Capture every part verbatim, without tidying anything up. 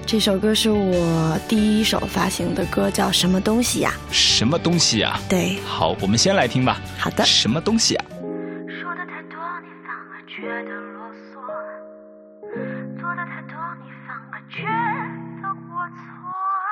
这首歌是我第一首发行的歌，叫什么东西呀？ 什么东西呀？ 对， 好，我们先来听吧。 好的。 什么东西呀？ 说的太多你反而觉得啰嗦，做的太多你反而觉得我错。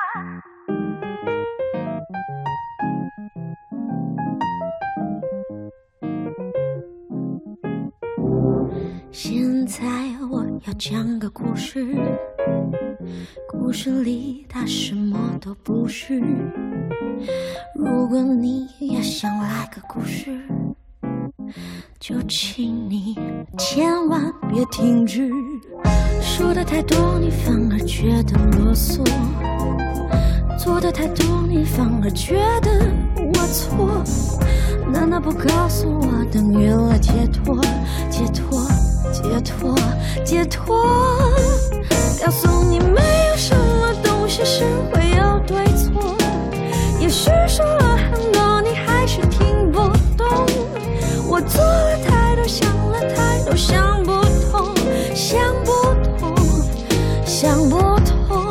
现在我要讲个故事，故事里它什么都不是。如果你也想来个故事，就请你千万别停止。说的太多你反而觉得啰嗦，做的太多你反而觉得我错。难道不告诉我等于了解脱？解脱解脱解脱，告诉你没有什么东西是会有对错。也许说了很多你还是听不懂，我做了太多想了太多想不通，想不通想不通。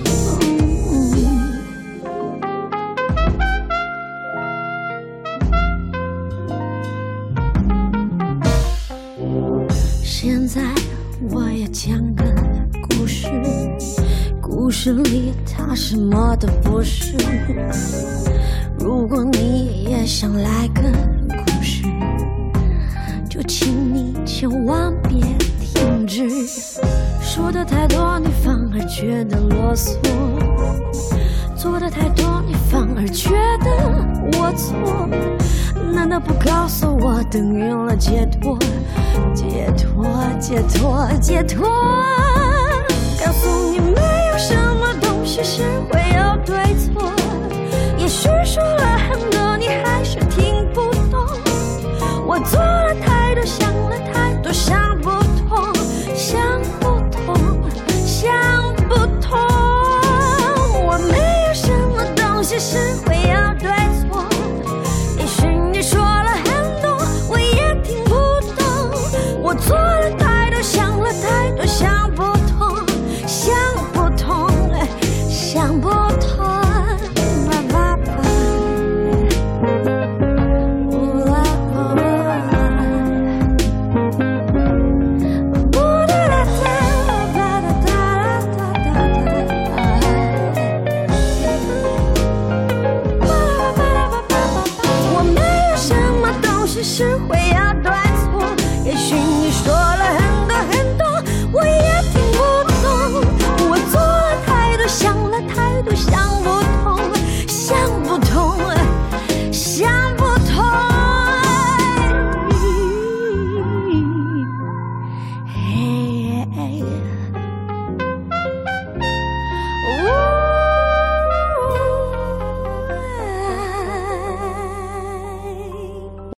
现在我也讲个故事，故事里它什么都不是。如果你也想来个故事，就请你千万别停止。说的太多你反而觉得啰嗦，做的太多你反而觉得我错。难道不告诉我等于了解脱？解脱解脱解脱，告诉你